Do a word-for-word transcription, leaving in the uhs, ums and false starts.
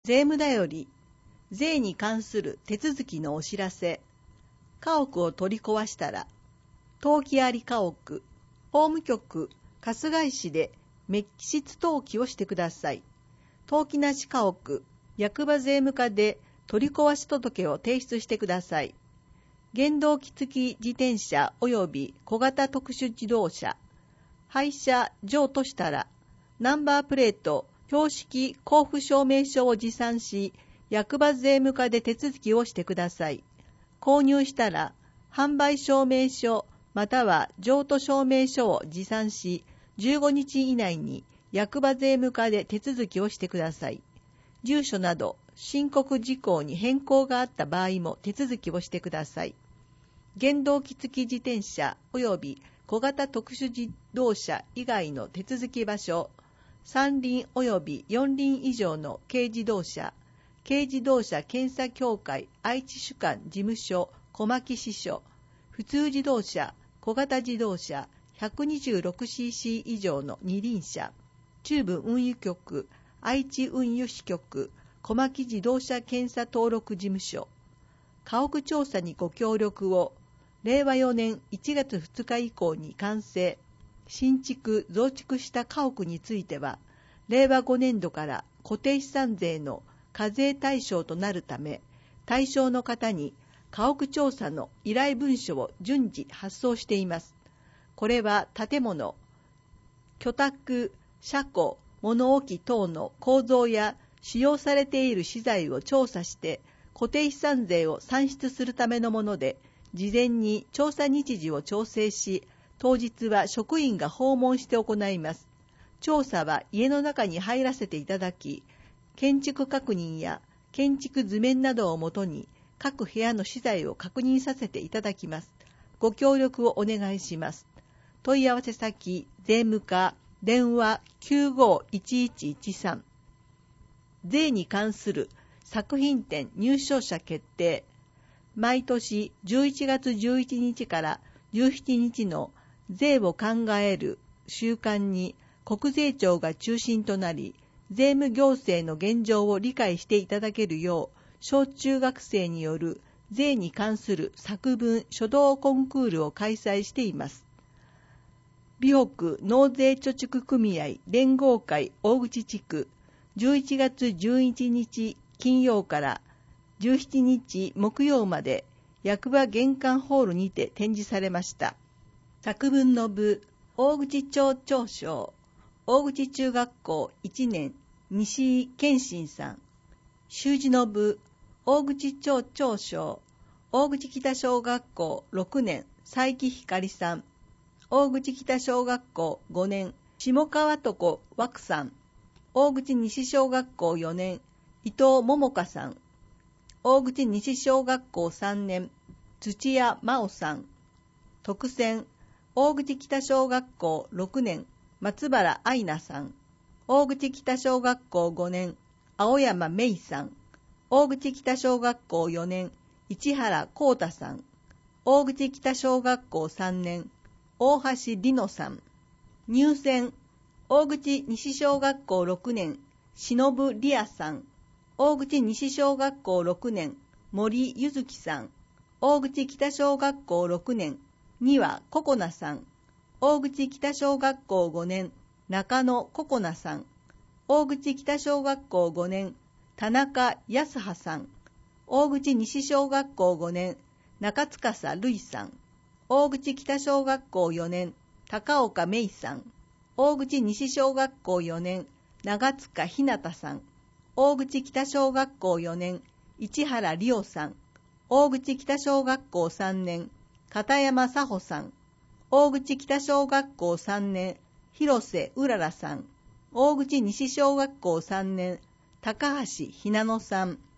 税務だより、税に関する手続きのお知らせ。家屋を取り壊したら、登記あり家屋、法務局、春日井市で滅失登記をしてください。登記なし家屋、役場税務課で取り壊し届を提出してください。原動機付き自転車及び小型特殊自動車、廃車譲渡したら、ナンバープレート、標識交付証明書を持参し、役場税務課で手続きをしてください。購入したら、販売証明書または譲渡証明書を持参し、じゅうごにち以内に役場税務課で手続きをしてください。住所など申告事項に変更があった場合も手続きをしてください。原動機付き自転車及び小型特殊自動車以外の手続き場所、三輪及び四輪以上の軽自動車、軽自動車検査協会愛知主管事務所小牧支所、普通自動車、小型自動車 ひゃくにじゅうろくシーシー 以上の二輪車、中部運輸局、愛知運輸支局、小牧自動車検査登録事務所、家屋調査にご協力を、れいわよねんいちがつふつか以降に完成、新築・増築した家屋については、れいわごねんどから固定資産税の課税対象となるため、対象の方に家屋調査の依頼文書を順次発送しています。これは建物、居宅、車庫、物置等の構造や使用されている資材を調査して固定資産税を算出するためのもので、事前に調査日時を調整し、当日は職員が訪問して行います。調査は家の中に入らせていただき、建築確認や建築図面などをもとに各部屋の資材を確認させていただきます。ご協力をお願いします。問い合わせ先、税務課、電話 きゅうごいちいちいちさん。税に関する作品展入賞者決定。毎年じゅういちがつじゅういちにちからじゅうしちにちの税を考える週間に国税庁が中心となり、税務行政の現状を理解していただけるよう、小中学生による税に関する作文書道コンクールを開催しています。美北納税貯蓄組合連合会大口地区、じゅういちがつじゅういちにち金曜からじゅうしちにち木曜まで役場玄関ホールにて展示されました。作文の部、大口町長賞、大口中学校いちねん、西井健信さん。習字の部、大口町長賞、大口北小学校ろくねん、佐伯ひかりさん。大口北小学校ごねん、下川床和久さん。大口西小学校よねん、伊藤桃香さん。大口西小学校さんねん、土屋真央さん。特選、大口北小学校ろくねん、松原愛菜さん。大口北小学校ごねん、青山芽衣さん。大口北小学校よねん、市原幸太さん。大口北小学校さんねん、大橋里乃さん。入選、大口西小学校ろくねん、忍理也さん。大口西小学校ろくねん、森ゆずきさん。大口北小学校ろくねん、丹羽ここなさん。大口北小学校ごねん、中野ここなさん。大口北小学校ごねん、田中康葉さん。大口西小学校ごねん、中塚瑠衣さん。大口北小学校よねん、高岡芽衣さん。大口西小学校よねん、長塚ひなたさん。大口北小学校よねん、市原里夫さん。大口北小学校さんねん、片山佐穂さん。大口北小学校さんねん、広瀬うららさん。大口西小学校さんねん、高橋ひなのさん。